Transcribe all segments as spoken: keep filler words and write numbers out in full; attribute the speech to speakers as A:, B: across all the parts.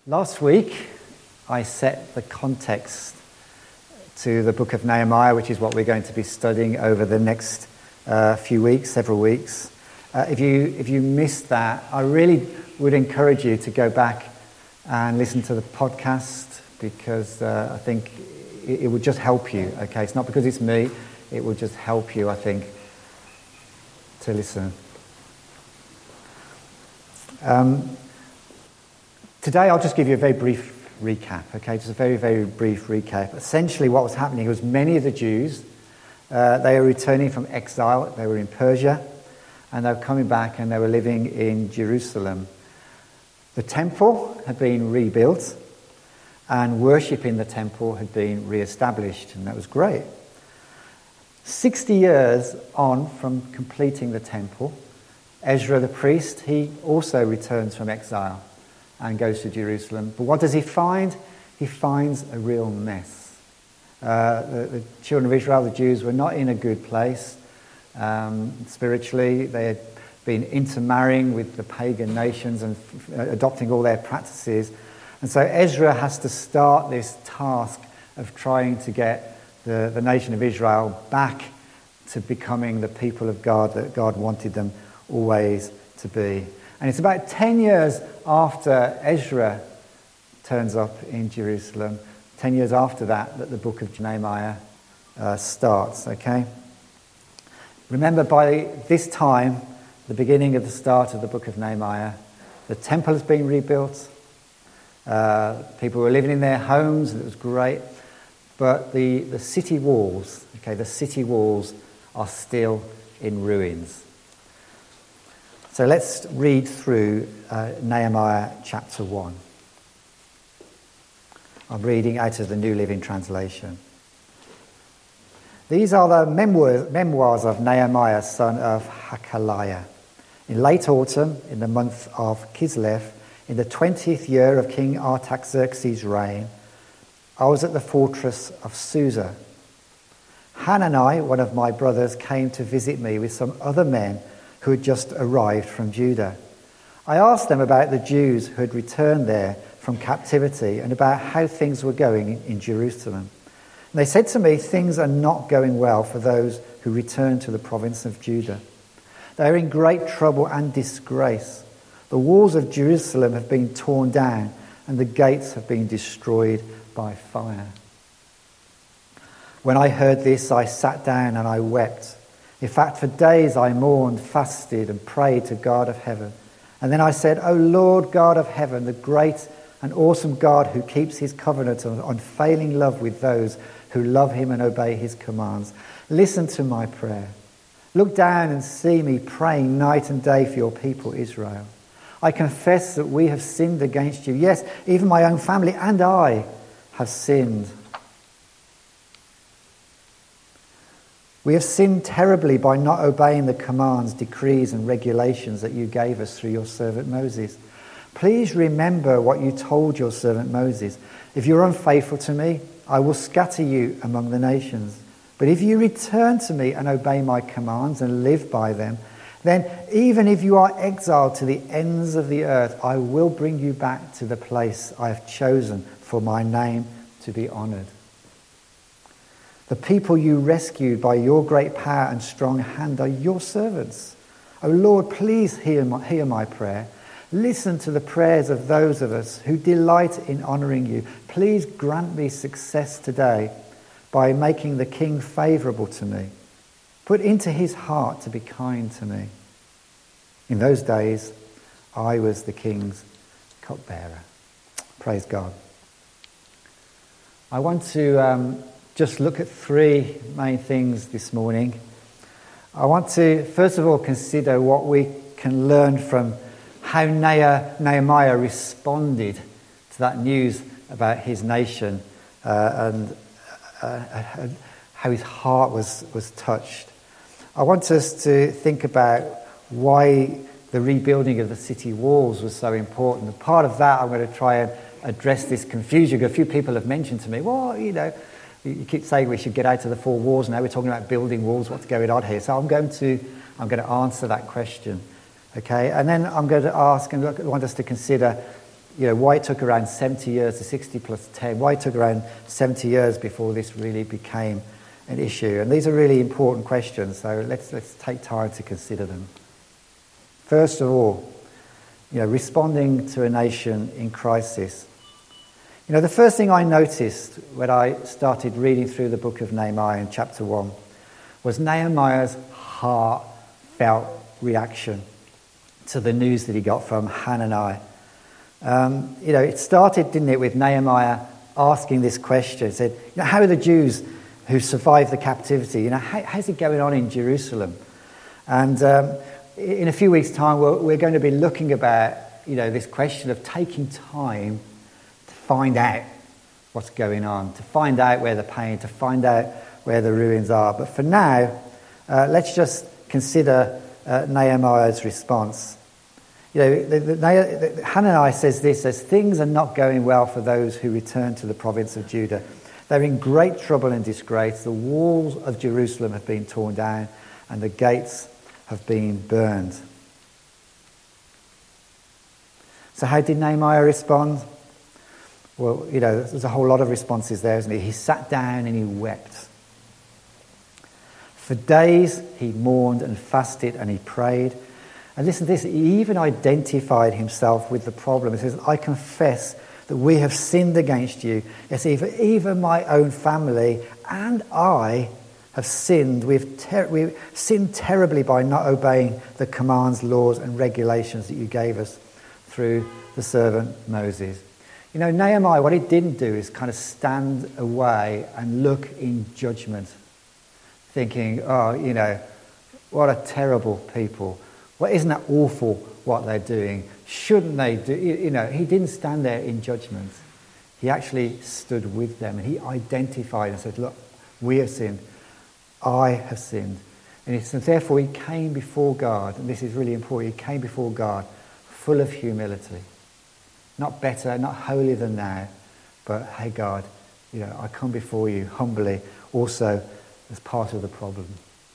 A: Last week, I set the context to the book of Nehemiah, which is what we're going to be studying over the next uh, few weeks, several weeks. Uh, if you if you missed that, I really would encourage you to go back and listen to the podcast, because uh, I think it, it would just help you. Okay, it's not because it's me; it will just help you, I think, to listen. Um, Today I'll just give you a very brief recap, okay? Just a very, very brief recap. Essentially what was happening was many of the Jews, uh, they were returning from exile. They were in Persia, and they were coming back, and they were living in Jerusalem. The temple had been rebuilt, and worship in the temple had been re-established, and that was great. Sixty years on from completing the temple, Ezra the priest, he also returns from exile and goes to Jerusalem. But what does he find? He finds a real mess. Uh, the, the children of Israel, the Jews, were not in a good place um, spiritually. They had been intermarrying with the pagan nations and f- adopting all their practices. And so Ezra has to start this task of trying to get the, the nation of Israel back to becoming the people of God that God wanted them always to be. And it's about ten years after Ezra turns up in Jerusalem, ten years after that, that the book of Nehemiah uh, starts, okay? Remember, by this time, the beginning of the start of the book of Nehemiah, the temple has been rebuilt. Uh, people were living in their homes, and it was great. But the, the city walls, okay, the city walls are still in ruins. So let's read through uh, Nehemiah chapter one. I'm reading out of the New Living Translation. These are the memoirs, memoirs of Nehemiah, son of Hakaliah. In late autumn, in the month of Kislev, in the twentieth year of King Artaxerxes' reign, I was at the fortress of Susa. Hanani, one of my brothers, came to visit me with some other men who had just arrived from Judah. I asked them about the Jews who had returned there from captivity and about how things were going in Jerusalem. And they said to me, things are not going well for those who return to the province of Judah. They are in great trouble and disgrace. The walls of Jerusalem have been torn down, and the gates have been destroyed by fire. When I heard this, I sat down and I wept. In fact, for days I mourned, fasted, and prayed to God of heaven. And then I said, O Lord God of heaven, the great and awesome God who keeps his covenant of unfailing love with those who love him and obey his commands, listen to my prayer. Look down and see me praying night and day for your people Israel. I confess that we have sinned against you. Yes, even my own family and I have sinned. We have sinned terribly by not obeying the commands, decrees, and regulations that you gave us through your servant Moses. Please remember what you told your servant Moses. If you're unfaithful to me, I will scatter you among the nations. But if you return to me and obey my commands and live by them, then even if you are exiled to the ends of the earth, I will bring you back to the place I have chosen for my name to be honored. The people you rescued by your great power and strong hand are your servants. O Lord, please hear my, hear my prayer. Listen to the prayers of those of us who delight in honoring you. Please grant me success today by making the king favorable to me. Put into his heart to be kind to me. In those days, I was the king's cupbearer. Praise God. I want to Um, just look at three main things this morning. I want to, first of all, consider what we can learn from how Nehemiah responded to that news about his nation uh, and uh, uh, how his heart was, was touched. I want us to think about why the rebuilding of the city walls was so important. And part of that, I'm going to try and address this confusion. A few people have mentioned to me, well, you know, you keep saying we should get out of the four walls. Now we're talking about building walls. What's going on here? So I'm going to I'm going to answer that question, okay? And then I'm going to ask and I want us to consider you know, why it took around seventy years to sixty plus ten, why it took around seventy years before this really became an issue. And these are really important questions, so let's, let's take time to consider them. First of all, you know, responding to a nation in crisis. You know, the first thing I noticed when I started reading through the book of Nehemiah in chapter one was Nehemiah's heartfelt reaction to the news that he got from Hanani. Um, you know, it started, didn't it, with Nehemiah asking this question. He said, you know, how are the Jews who survived the captivity? You know, how, how's it going on in Jerusalem? And um, in a few weeks' time, we're, we're going to be looking about, you know, this question of taking time to find out what's going on, to find out where the pain, to find out where the ruins are. But for now, uh, let's just consider uh, Nehemiah's response. You know, the, the, the, Hanani says this, says, things are not going well for those who return to the province of Judah. They're in great trouble and disgrace. The walls of Jerusalem have been torn down and the gates have been burned. So how did Nehemiah respond? Well, you know, there's a whole lot of responses there, isn't it? He sat down and he wept. For days he mourned and fasted and he prayed. And listen to this, he even identified himself with the problem. He says, I confess that we have sinned against you. Yes, even, even my own family and I have sinned. We've, ter- we've sinned terribly by not obeying the commands, laws and regulations that you gave us through the servant Moses. You know, Nehemiah, what he didn't do is kind of stand away and look in judgment, thinking, oh, you know, what a terrible people. Well, isn't that awful what they're doing? Shouldn't they do? You know, he didn't stand there in judgment. He actually stood with them and he identified and said, look, we have sinned. I have sinned. And so therefore he came before God, and this is really important, he came before God full of humility. Not better, not holier than thou, but hey God, you know, I come before you humbly, also as part of the problem.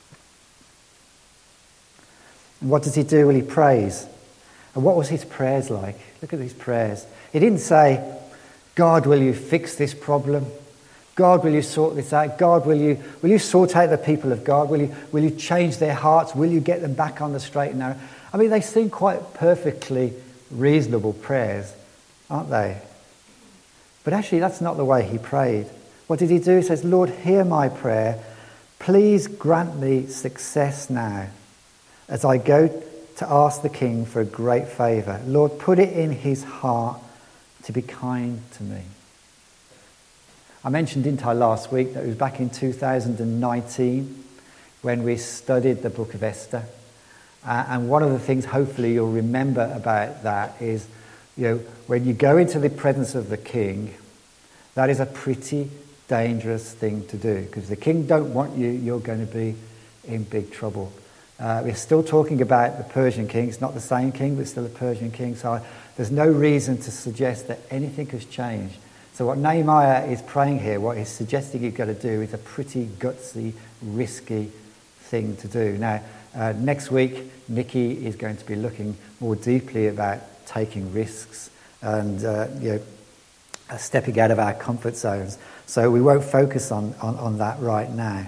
A: And what does he do? Well, he prays. And what was his prayers like? Look at his prayers. He didn't say, God, will you fix this problem? God, will you sort this out? God, will you will you sort out the people of God? Will you will you change their hearts? Will you get them back on the straight and narrow? I mean, they seem quite perfectly reasonable prayers, aren't they? But actually, that's not the way he prayed. What did he do? He says, Lord, hear my prayer. Please grant me success now as I go to ask the king for a great favour. Lord, put it in his heart to be kind to me. I mentioned, didn't I, last week that it was back in two thousand nineteen when we studied the book of Esther. Uh, and one of the things hopefully you'll remember about that is, you know, when you go into the presence of the king, that is a pretty dangerous thing to do, because if the king don't want you, you're going to be in big trouble. Uh, we're still talking about the Persian king. It's not the same king, but still a Persian king. So I, there's no reason to suggest that anything has changed. So what Nehemiah is praying here, what he's suggesting you've got to do, is a pretty gutsy, risky thing to do. Now, uh, next week, Nikki is going to be looking more deeply about taking risks and uh, you know, uh, stepping out of our comfort zones. So we won't focus on, on, on that right now.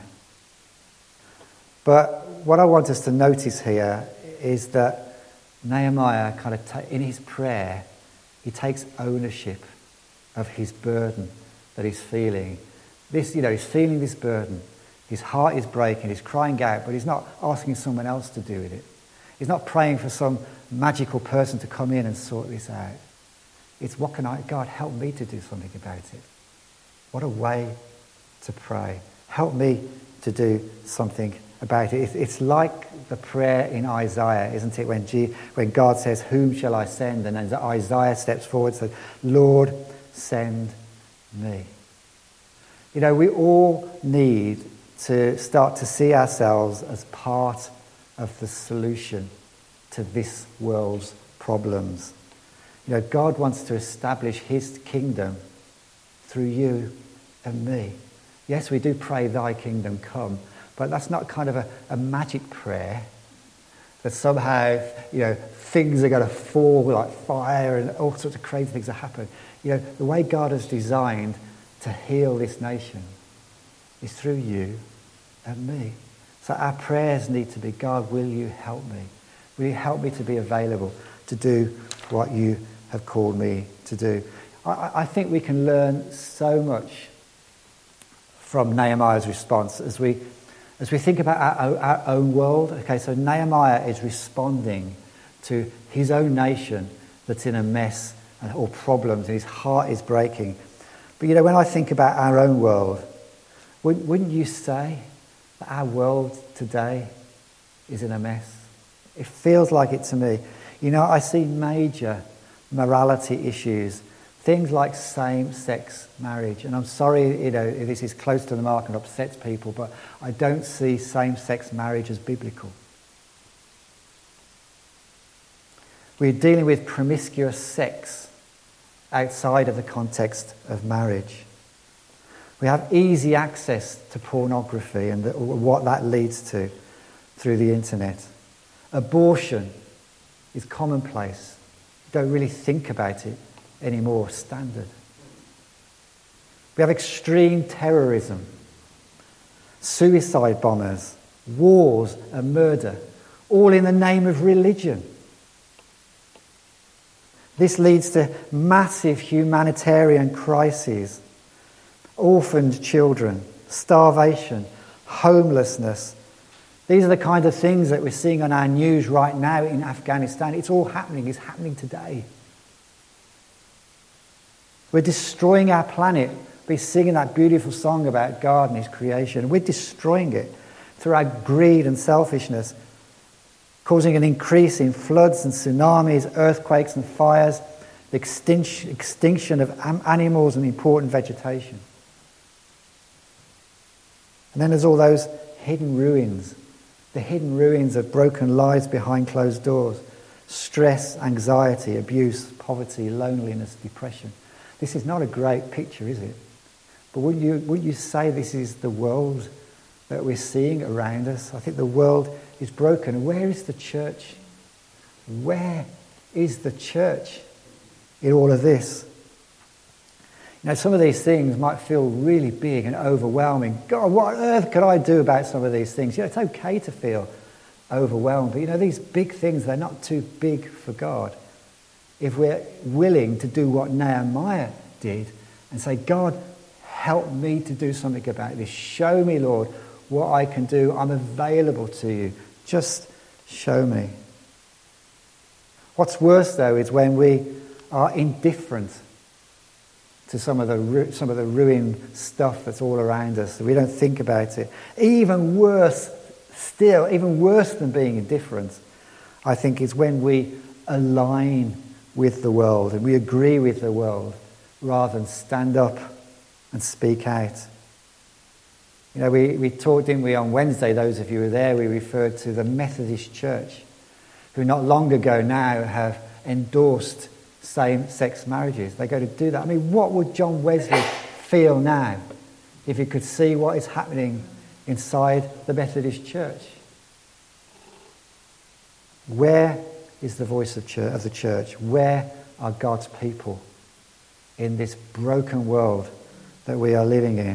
A: But what I want us to notice here is that Nehemiah kind of, ta- in his prayer, he takes ownership of his burden that he's feeling. This, you know, he's feeling this burden. His heart is breaking, he's crying out, but he's not asking someone else to do with it. He's not praying for some magical person to come in and sort this out. It's, what can I, God, help me to do something about it. What a way to pray. Help me to do something about it. It's like the prayer in Isaiah, isn't it? When, G, when God says, whom shall I send? And then Isaiah steps forward and says, Lord, send me. You know, we all need to start to see ourselves as part of the solution to this world's problems. You know, God wants to establish his kingdom through you and me. Yes, we do pray, thy kingdom come, but that's not kind of a, a magic prayer. that somehow, you know, things are going to fall like fire and all sorts of crazy things that happen. You know, the way God has designed to heal this nation is through you and me. So our prayers need to be, God, will you help me? Will you help me to be available to do what you have called me to do? I, I think we can learn so much from Nehemiah's response as we as we think about our, our own world. Okay, so Nehemiah is responding to his own nation that's in a mess or problems, and his heart is breaking. But you know, when I think about our own world, wouldn't, wouldn't you say that our world today is in a mess? It feels like it to me. You know, I see major morality issues, things like same-sex marriage. And I'm sorry, you know, this is close to the mark and upsets people, but I don't see same-sex marriage as biblical. We're dealing with promiscuous sex outside of the context of marriage. We have easy access to pornography and the, what that leads to through the internet. Abortion is commonplace. You don't really think about it anymore, standard. We have extreme terrorism, suicide bombers, wars and murder, all in the name of religion. This leads to massive humanitarian crises, orphaned children, starvation, homelessness. These are the kind of things that we're seeing on our news right now in Afghanistan. It's all happening. It's happening today. We're destroying our planet by singing that beautiful song about God and his creation. We're destroying it through our greed and selfishness, causing an increase in floods and tsunamis, earthquakes and fires, the extinction, extinction of animals and important vegetation. And then there's all those hidden ruins, the hidden ruins of broken lives behind closed doors, stress, anxiety, abuse, poverty, loneliness, depression. This is not a great picture, is it? But wouldn't you, wouldn't you say this is the world that we're seeing around us? I think the world is broken. Where is the church? Where is the church in all of this? You know, some of these things might feel really big and overwhelming. God, what on earth could I do about some of these things? You know, it's okay to feel overwhelmed, but you know, these big things, they're not too big for God. If we're willing to do what Nehemiah did and say, God, help me to do something about this. Show me, Lord, what I can do. I'm available to you. Just show me. What's worse, though, is when we are indifferent to some of the some of the ruined stuff that's all around us. We don't think about it. Even worse still, even worse than being indifferent, I think, is when we align with the world and we agree with the world rather than stand up and speak out. You know, we, we talked, didn't we, on Wednesday, those of you who were there, we referred to the Methodist Church, who not long ago now have endorsed same-sex marriages. They're going to do that. I mean, what would John Wesley feel now if he could see what is happening inside the Methodist Church? Where is the voice of, church, of the church? Where are God's people in this broken world that we are living in?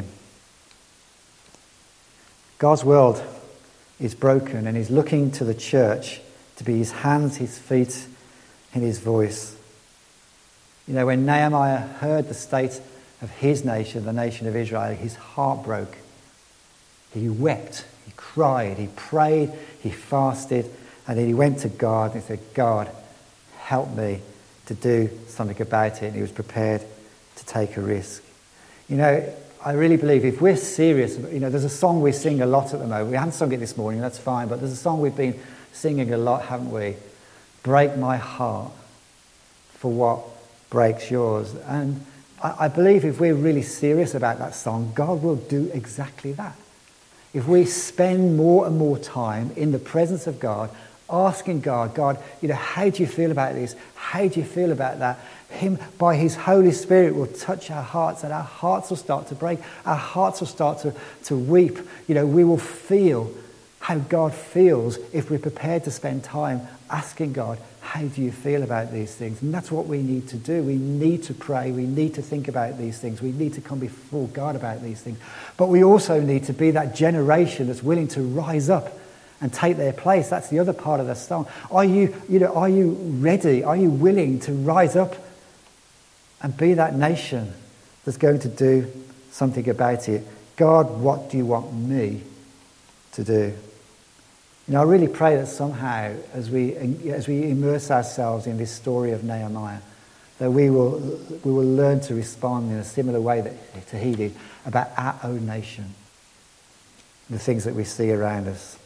A: God's world is broken, and he's looking to the church to be his hands, his feet, and his voice. You know, when Nehemiah heard the state of his nation, the nation of Israel, his heart broke. He wept, he cried, he prayed, he fasted, and then he went to God and he said, God, help me to do something about it. And he was prepared to take a risk. You know, I really believe if we're serious, you know, there's a song we sing a lot at the moment. We haven't sung it this morning, that's fine, but there's a song we've been singing a lot, haven't we? Break my heart for what breaks yours. And I, I believe if we're really serious about that song, God will do exactly that. If we spend more and more time in the presence of God, asking God, God, you know, how do you feel about this? How do you feel about that? Him, by his Holy Spirit, will touch our hearts, and our hearts will start to break. Our hearts will start to, to weep. You know, we will feel how God feels if we're prepared to spend time asking God, how do you feel about these things? And that's what we need to do. We need to pray. We need to think about these things. We need to come before God about these things. But we also need to be that generation that's willing to rise up and take their place. That's the other part of the song. Are you, you know, are you ready? Are you willing to rise up and be that nation that's going to do something about it? God, what do you want me to do? You know, I really pray that somehow, as we as we immerse ourselves in this story of Nehemiah, that we will we will learn to respond in a similar way that he did about our own nation, the things that we see around us.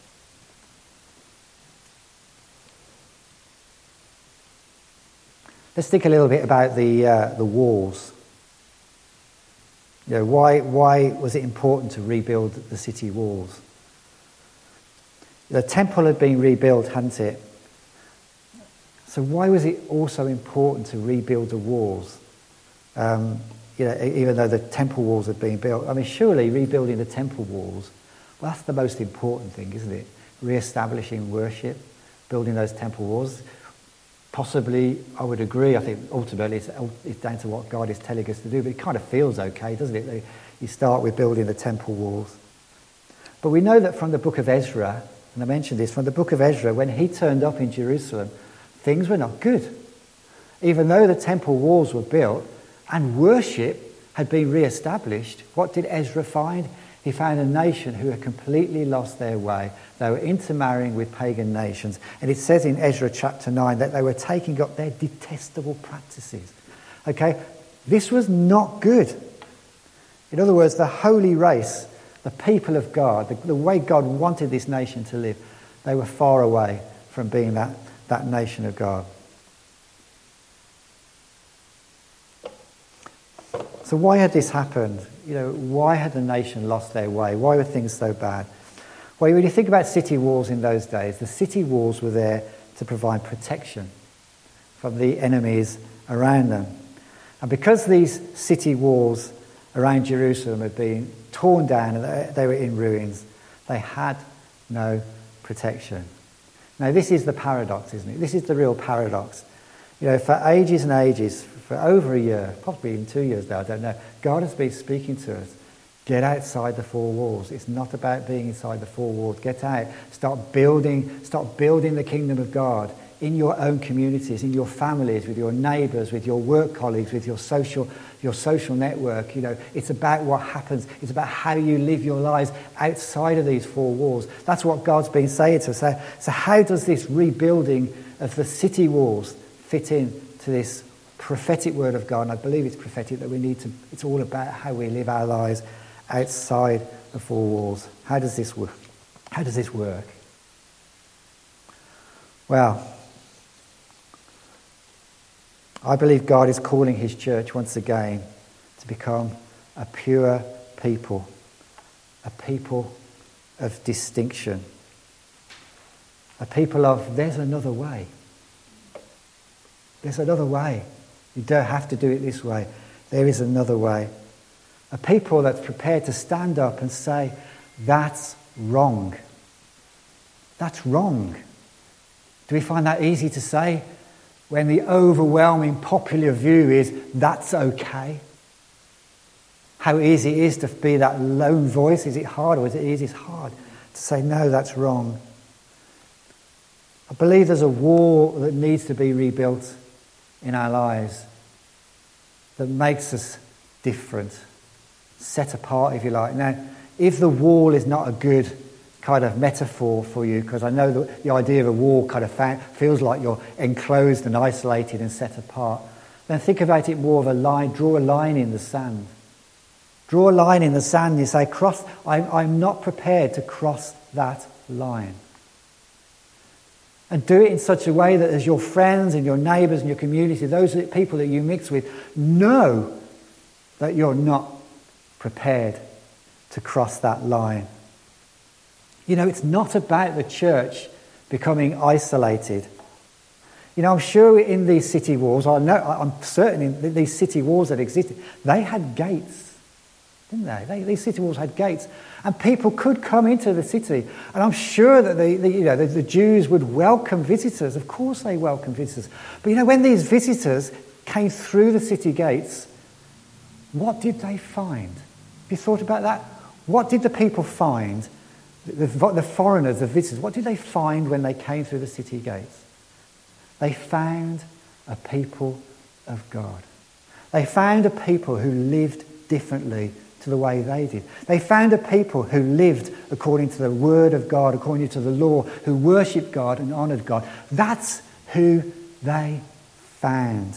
A: Let's think a little bit about the uh, the walls. You know, why why was it important to rebuild the city walls? The temple had been rebuilt, hadn't it? So why was it also important to rebuild the walls? Um, you know, even though the temple walls had been built. I mean, surely rebuilding the temple walls, well, that's the most important thing, isn't it? Re-establishing worship, building those temple walls. Possibly, I would agree, I think ultimately it's, it's down to what God is telling us to do, but it kind of feels okay, doesn't it? You start with building the temple walls. But we know that from the book of Ezra, and I mentioned this, from the book of Ezra, when he turned up in Jerusalem, things were not good. Even though the temple walls were built and worship had been re-established, what did Ezra find? He found a nation who had completely lost their way. They were intermarrying with pagan nations. And it says in Ezra chapter nine that they were taking up their detestable practices. Okay, this was not good. In other words, the holy race, the people of God, the, the way God wanted this nation to live, they were far away from being that, that nation of God. So why had this happened? You know, why had the nation lost their way? Why were things so bad? Well, when you think about city walls in those days, the city walls were there to provide protection from the enemies around them. And because these city walls around Jerusalem had been torn down and they were in ruins, they had no protection. Now, this is the paradox, isn't it? This is the real paradox. You know, for ages and ages, for over a year, probably even two years now, I don't know, God has been speaking to us. Get outside the four walls. It's not about being inside the four walls. Get out. Start building, start building the kingdom of God in your own communities, in your families, with your neighbours, with your work colleagues, with your social your social network. You know, it's about what happens. It's about how you live your lives outside of these four walls. That's what God's been saying to us. So, so how does this rebuilding of the city walls fit in to this prophetic word of God? And I believe it's prophetic that we need to, it's all about how we live our lives outside the four walls. How does this work? How does this work? Well, I believe God is calling his church once again to become a pure people, a people of distinction, a people of there's another way. There's another way. You don't have to do it this way. There is another way. A people that's prepared to stand up and say, that's wrong. That's wrong. Do we find that easy to say when the overwhelming popular view is that's okay? How easy it is to be that lone voice. Is it hard or is it easy? It's hard to say, no, that's wrong. I believe there's a wall that needs to be rebuilt in our lives that makes us different, set apart, if you like. Now, if the wall is not a good kind of metaphor for you, because I know that the idea of a wall kind of feels like you're enclosed and isolated and set apart, then think about it more of a line. Draw a line in the sand. Draw a line in the sand and you say, cross, I'm, I'm not prepared to cross that line. And do it in such a way that as your friends and your neighbours and your community, those people that you mix with, know that you're not prepared to cross that line. You know, it's not about the church becoming isolated. You know, I'm sure in these city walls, I know, I'm certain in these city walls that existed, they had gates. didn't they? they? These city walls had gates, and people could come into the city. And I'm sure that the, the you know the, the Jews would welcome visitors. Of course, they welcome visitors. But you know, when these visitors came through the city gates, what did they find? Have you thought about that? What did the people find? The, the foreigners, the visitors. What did they find when they came through the city gates? They found a people of God. They found a people who lived differently to the way they did. They found a people who lived according to the word of God, according to the law, who worshipped God and honoured God. That's who they found.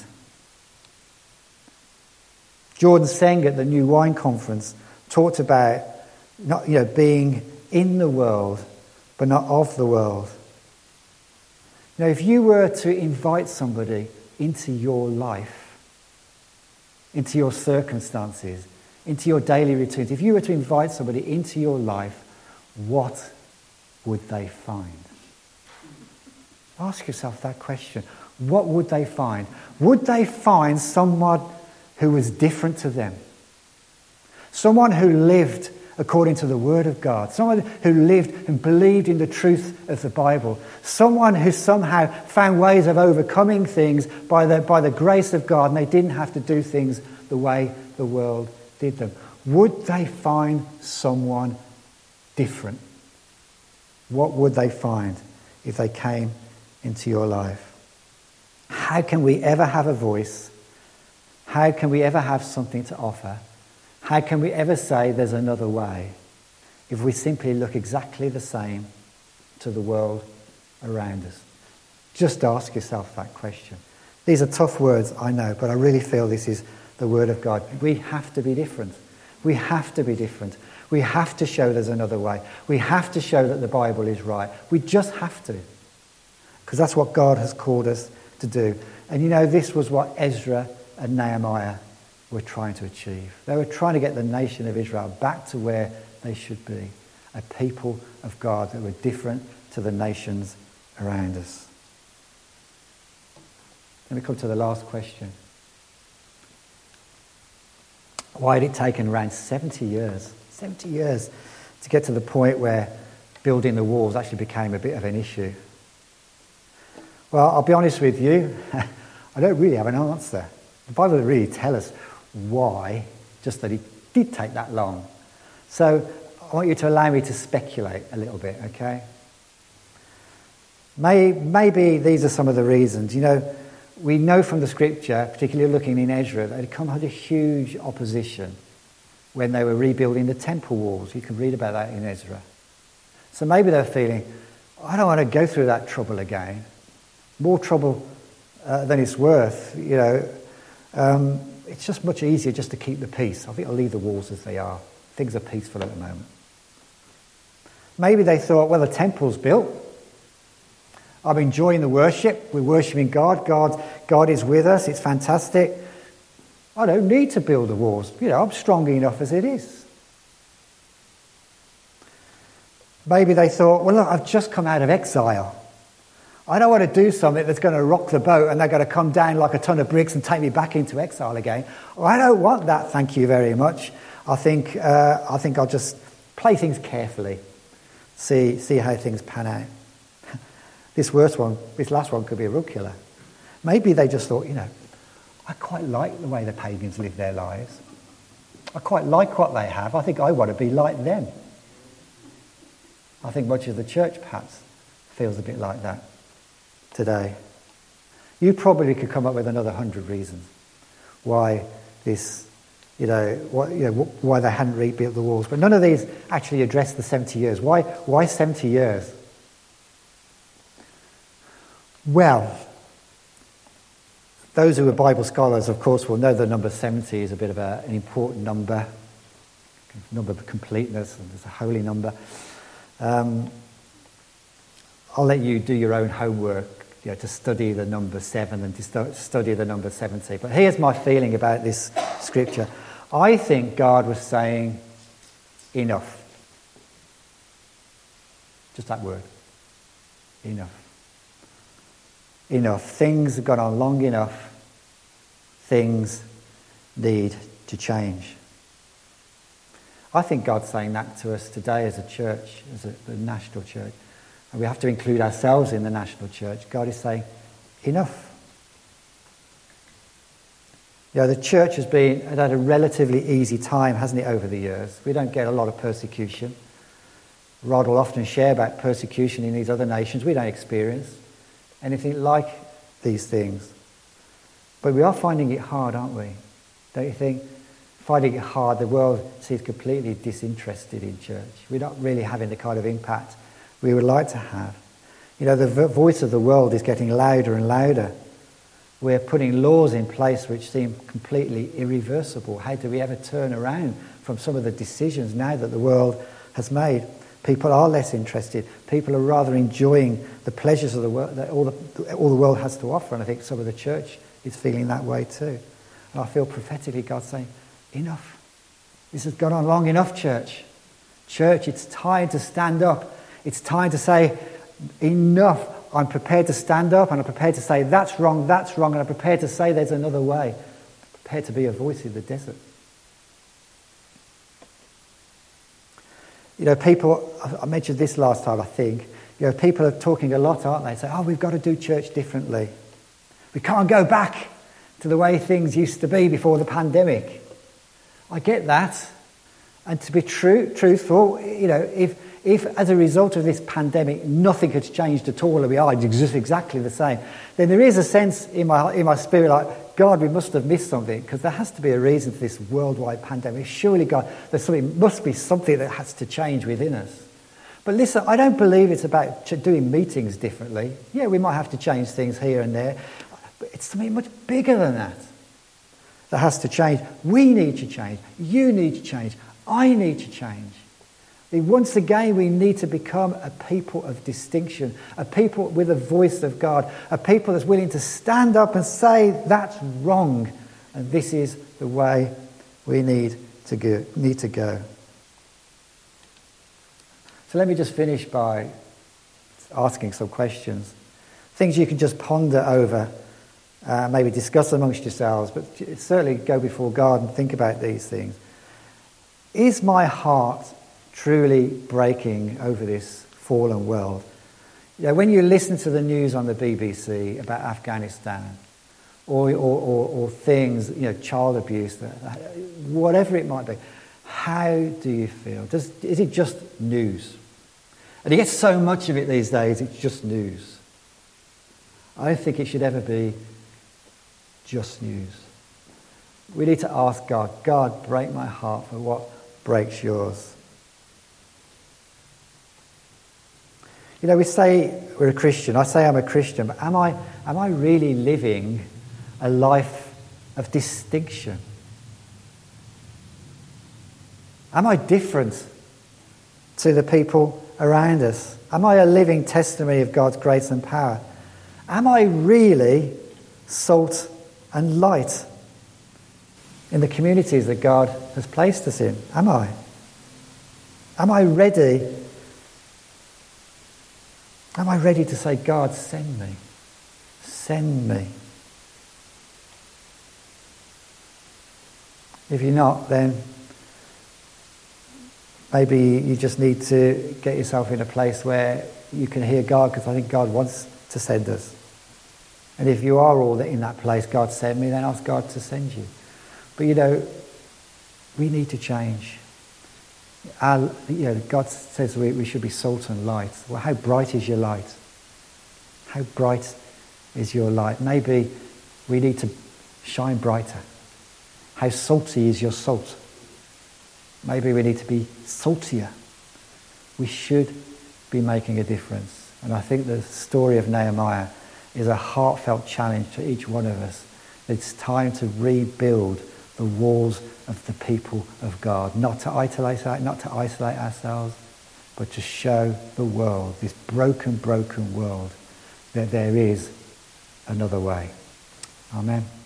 A: Jordan Seng at the New Wine Conference talked about not, you know, being in the world, but not of the world. You know, if you were to invite somebody into your life, into your circumstances, into your daily routines, if you were to invite somebody into your life, what would they find? Ask yourself that question. What would they find? Would they find someone who was different to them? Someone who lived according to the Word of God. Someone who lived and believed in the truth of the Bible. Someone who somehow found ways of overcoming things by the, by the grace of God, and they didn't have to do things the way the world did them. Would they find someone different? What would they find if they came into your life? How can we ever have a voice? How can we ever have something to offer? How can we ever say there's another way if we simply look exactly the same to the world around us? Just ask yourself that question. These are tough words, I know, but I really feel this is the Word of God. We have to be different. We have to be different. We have to show there's another way. We have to show that the Bible is right. We just have to. Because that's what God has called us to do. And you know, this was what Ezra and Nehemiah were trying to achieve. They were trying to get the nation of Israel back to where they should be. A people of God that were different to the nations around us. Let me come to the last question. Why had it taken around seventy years, seventy years to get to the point where building the walls actually became a bit of an issue? Well, I'll be honest with you, I don't really have an answer. The Bible doesn't really tell us why, just that it did take that long. So I want you to allow me to speculate a little bit, okay? May, maybe these are some of the reasons. You know, we know from the scripture, particularly looking in Ezra, that it come under huge opposition when they were rebuilding the temple walls. You can read about that in Ezra. So maybe they're feeling, I don't want to go through that trouble again. More trouble uh, than it's worth, you know. Um, it's just much easier just to keep the peace. I think I'll leave the walls as they are. Things are peaceful at the moment. Maybe they thought, well, the temple's built. I'm enjoying the worship. We're worshipping God. God, God is with us. It's fantastic. I don't need to build the walls. You know, I'm strong enough as it is. Maybe they thought, well, look, I've just come out of exile. I don't want to do something that's going to rock the boat and they're going to come down like a ton of bricks and take me back into exile again. Well, I don't want that, thank you very much. I think uh, I think I'll just play things carefully, see see how things pan out. This worst one, this last one could be a real killer. Maybe they just thought, you know, I quite like the way the pagans live their lives. I quite like what they have. I think I want to be like them. I think much of the church perhaps feels a bit like that today. You probably could come up with another hundred reasons why this, you know, why, you know, why they hadn't rebuilt the walls. But none of these actually address the seventy years. Why, why seventy years? Well, those who are Bible scholars, of course, will know the number seventy is a bit of a, an important number, number of completeness, and it's a holy number. Um, I'll let you do your own homework, you know, to study the number seven and to st- study the number seventy. But here's my feeling about this scripture. I think God was saying, enough. Just that word. Enough. Enough. Things have gone on long enough. Things need to change. I think God's saying that to us today as a church, as a, a national church. And we have to include ourselves in the national church. God is saying, enough. You know, the church has been had a relatively easy time, hasn't it, over the years? We don't get a lot of persecution. Rod will often share about persecution in these other nations. We don't experience anything like these things. But we are finding it hard, aren't we? Don't you think? Finding it hard, the world seems completely disinterested in church. We're not really having the kind of impact we would like to have. You know, the voice of the world is getting louder and louder. We're putting laws in place which seem completely irreversible. How do we ever turn around from some of the decisions now that the world has made? People are less interested. People are rather enjoying the pleasures of the world, that all the, all the world has to offer. And I think some of the church is feeling that way too. And I feel prophetically God saying, enough. This has gone on long enough, church. Church, it's time to stand up. It's time to say, enough. I'm prepared to stand up and I'm prepared to say that's wrong, that's wrong, and I'm prepared to say there's another way. I'm prepared to be a voice in the desert. You know, people, I mentioned this last time, I think. You know, people are talking a lot, aren't they? Say, oh, we've got to do church differently. We can't go back to the way things used to be before the pandemic. I get that. And to be true, truthful, you know, if if as a result of this pandemic nothing has changed at all and we are just exactly the same, then there is a sense in my in my spirit like, God, we must have missed something, because there has to be a reason for this worldwide pandemic. Surely, God, there's something, must be something that has to change within us. But listen, I don't believe it's about doing meetings differently. Yeah, we might have to change things here and there, but it's something much bigger than that that has to change. We need to change. You need to change. I need to change. Once again, we need to become a people of distinction, a people with a voice of God, a people that's willing to stand up and say that's wrong, and this is the way we need to go. Need to go. So let me just finish by asking some questions, things you can just ponder over, uh, maybe discuss amongst yourselves, but certainly go before God and think about these things. Is my heart truly breaking over this fallen world? You know, when you listen to the news on the B B C about Afghanistan, or or, or, or things, you know, child abuse, whatever it might be, how do you feel? Does, is it just news? And you get so much of it these days, it's just news. I don't think it should ever be just news. We need to ask God, God, break my heart for what breaks yours. You know, we say we're a Christian. I say I'm a Christian, but am I, am I really living a life of distinction? Am I different to the people around us? Am I a living testimony of God's grace and power? Am I really salt and light in the communities that God has placed us in? Am I? Am I ready? Am I ready to say, God, send me? Send me. If you're not, then maybe you just need to get yourself in a place where you can hear God, because I think God wants to send us. And if you are all in that place, God send me, then ask God to send you. But you know, we need to change. Our, you know, God says we, we should be salt and light. Well, how bright is your light? How bright is your light? Maybe we need to shine brighter. How salty is your salt? Maybe we need to be saltier. We should be making a difference. And I think the story of Nehemiah is a heartfelt challenge to each one of us. It's time to rebuild the walls of the people of God. Not to isolate, not to isolate ourselves, but to show the world, this broken, broken world, that there is another way. Amen.